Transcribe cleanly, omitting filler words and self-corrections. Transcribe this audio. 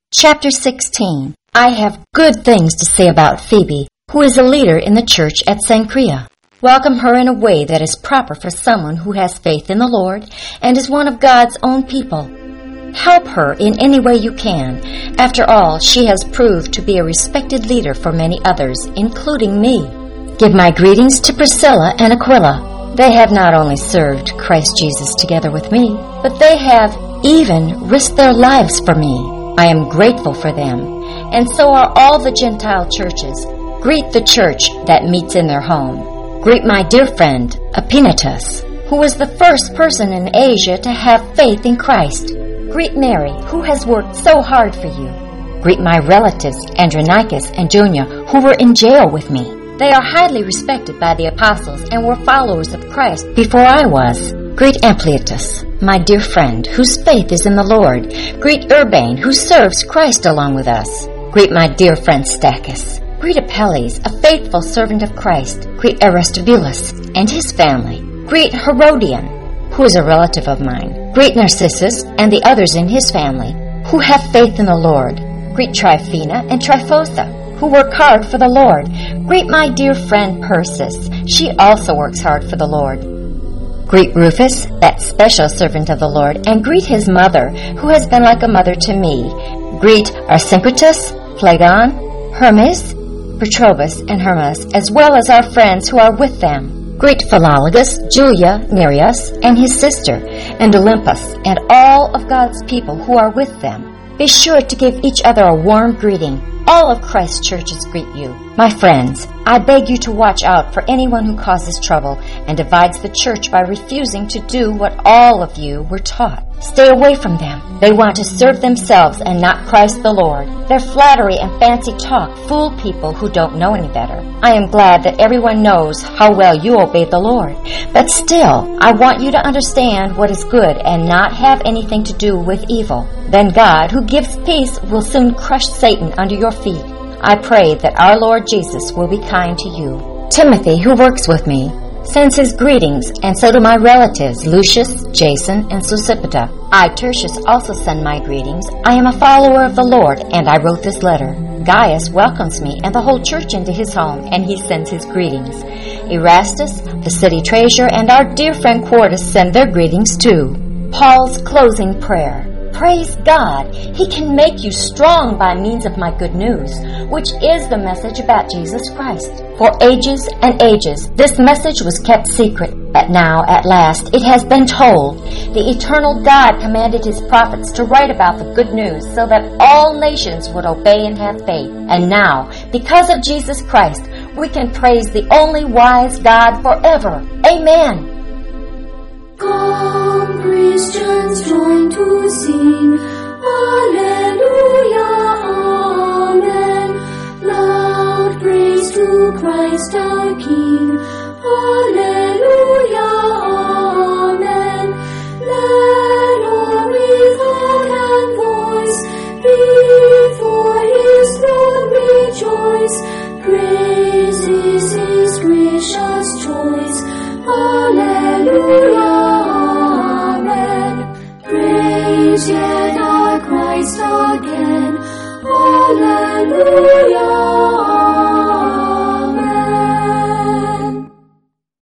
Chapter 16. I have good things to say about Phoebe, who is a leader in the church at Cenchrea. Welcome her in a way that is proper for someone who has faith in the Lord and is one of God's own people. Help her in any way you can. After all, she has proved to be a respected leader for many others, including me. Give my greetings to Priscilla and Aquila. They have not only served Christ Jesus together with me, but they have even risked their lives for me. I am grateful for them, and so are all the Gentile churches. Greet the church that meets in their home. Greet my dear friend, Epaenetus, who was the first person in Asia to have faith in Christ. Greet Mary, who has worked so hard for you. Greet my relatives, Andronicus and Junia, who were in jail with me. They are highly respected by the apostles and were followers of Christ before I was. Greet Ampliatus, my dear friend, whose faith is in the Lord. Greet Urbane, who serves Christ along with us. Greet my dear friend Stachys. Greet Apelles, a faithful servant of Christ. Greet Aristobulus and his family. Greet Herodion, who is a relative of mine. Greet Narcissus and the others in his family, who have faith in the Lord. Greet Tryphena and Tryphosa, who work hard for the Lord. Greet my dear friend Persis. She also works hard for the Lord. Greet Rufus, that special servant of the Lord, and greet his mother, who has been like a mother to me. Greet Arsincritus, Phlegon, Hermes, Petrobus, and Hermas, as well as our friends who are with them. Greet Philologus, Julia, Nereus, and his sister, and Olympus, and all of God's people who are with them. Be sure to give each other a warm greeting. All of Christ's churches greet you. My friends, I beg you to watch out for anyone who causes trouble and divides the church by refusing to do what all of you were taught. Stay away from them. They want to serve themselves and not Christ the Lord. Their flattery and fancy talk fool people who don't know any better. I am glad that everyone knows how well you obey the Lord. But still, I want you to understand what is good and not have anything to do with evil. Then God, who gives peace, will soon crush Satan under your feet. I pray that our Lord Jesus will be kind to you. Timothy, who works with me, sends his greetings, and so do my relatives, Lucius, Jason, and Sosipater. I, Tertius, also send my greetings. I am a follower of the Lord, and I wrote this letter. Gaius welcomes me and the whole church into his home, and he sends his greetings. Erastus, the city treasurer, and our dear friend Quartus send their greetings too. Paul's closing prayer. Praise God! He can make you strong by means of my good news, which is the message about Jesus Christ. For ages and ages, this message was kept secret, but now, at last, it has been told. The eternal God commanded his prophets to write about the good news so that all nations would obey and have faith. And now, because of Jesus Christ, we can praise the only wise God forever. Amen! Come, Christians, join to